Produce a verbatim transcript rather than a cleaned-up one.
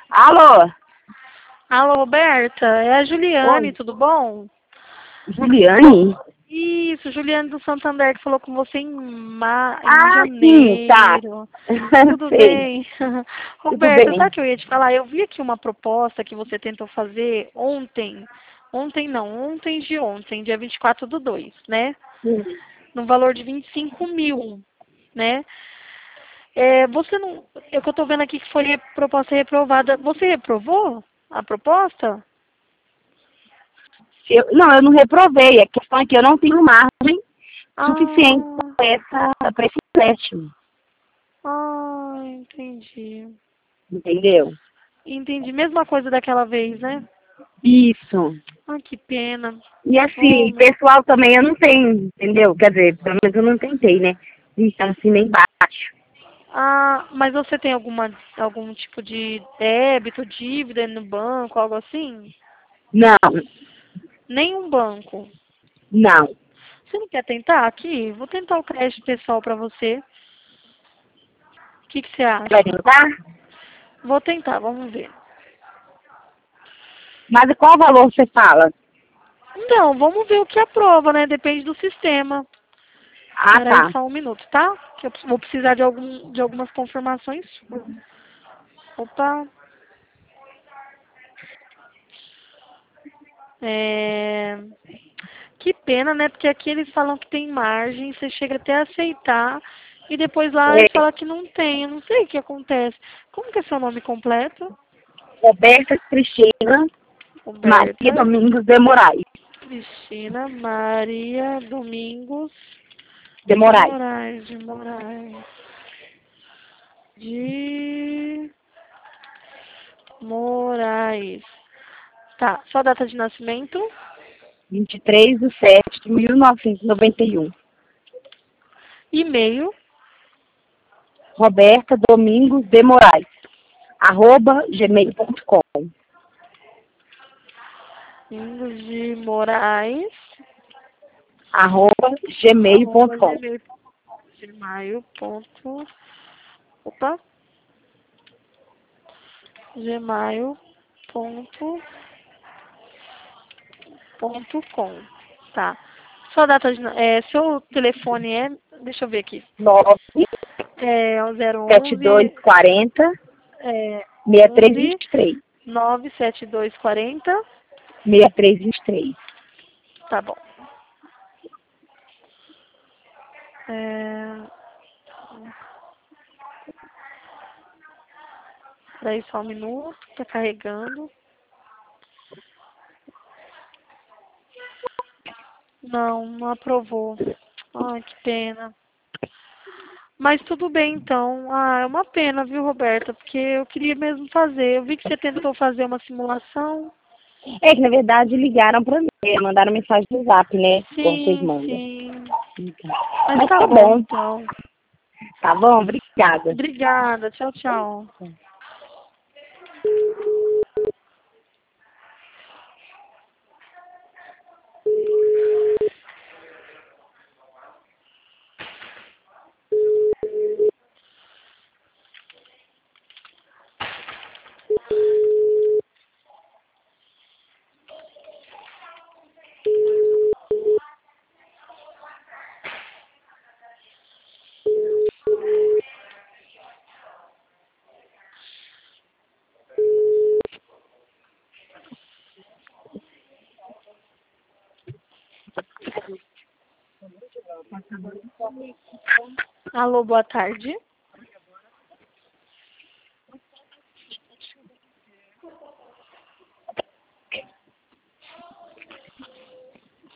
Alô? Alô, Roberta, é a Juliane, Oi. tudo bom? Juliane? Isso, Juliane do Santander, que falou com você em, ma... em Ah, sim, tá. janeiro. Tudo Sei. bem? Tudo Roberta, sabe o bem. que eu ia te falar? Eu vi aqui uma proposta que você tentou fazer ontem. Ontem não, ontem de ontem, dia vinte e quatro do dois, né? Sim. No valor de vinte e cinco mil, né? É, você não. É que eu tô vendo aqui que foi a proposta reprovada. Você reprovou a proposta? Eu, não, eu não reprovei. A questão é que eu não tenho margem suficiente Ah, para essa, para esse empréstimo. ah, entendi. Entendeu? Entendi. Mesma coisa daquela vez, né? Isso. Ah, que pena. E Oh, assim, meu- pessoal também eu não tenho, entendeu? Quer dizer, pelo menos eu não tentei, né? Então, assim, nem baixo. Ah, mas você tem alguma, algum tipo de débito, dívida no banco, algo assim? Não, Nenhum banco. não. Você não quer tentar aqui? Vou tentar o crédito pessoal para você. O que, que você Vai acha? tentar? Vou tentar, vamos ver. Mas qual valor você fala? Então, vamos ver o que aprova, né? Depende do sistema. Ah, Espera aí tá. só um minuto, tá? Que eu vou precisar de, algum, de algumas confirmações suas. Opa. É... Que pena, né? Porque aqui eles falam que tem margem, você chega até a aceitar, e depois lá É, eles falam que não tem. Eu não sei o que acontece. Como que é seu nome completo? Roberta Cristina Maria Roberta Domingos de Moraes. Cristina Maria Domingos De de Moraes. Moraes, de Moraes. De Moraes. Tá, sua data de nascimento? vinte e três de setembro de mil novecentos e noventa e um. E-mail? Roberta Domingos de Moraes. Arroba gmail ponto com. Domingos de Moraes. Arroba gmail ponto Arroba com. gmail. Gmail. Ponto, opa. Gmail. Ponto, ponto com. Tá. Sua data de. na- É, seu telefone é. Deixa eu ver aqui. nove É o sete dois zero onze. quatro zero É, seis três onze dois três. nove sete dois quarenta. seis três dois três. Tá bom. É, Daí só um minuto, tá carregando. Não, não aprovou. Ai, que pena. Mas tudo bem então. Ah, é uma pena, viu, Roberta? Porque eu queria mesmo fazer. Eu vi que você tentou fazer uma simulação. É que na verdade ligaram pra mim, mandaram mensagem no zap, né? Como vocês Sim, mandam. sim. Então. Mas Mas tá tá bom bom. então. Tá bom? Obrigada. Obrigada. Tchau, tchau. Alô, boa tarde.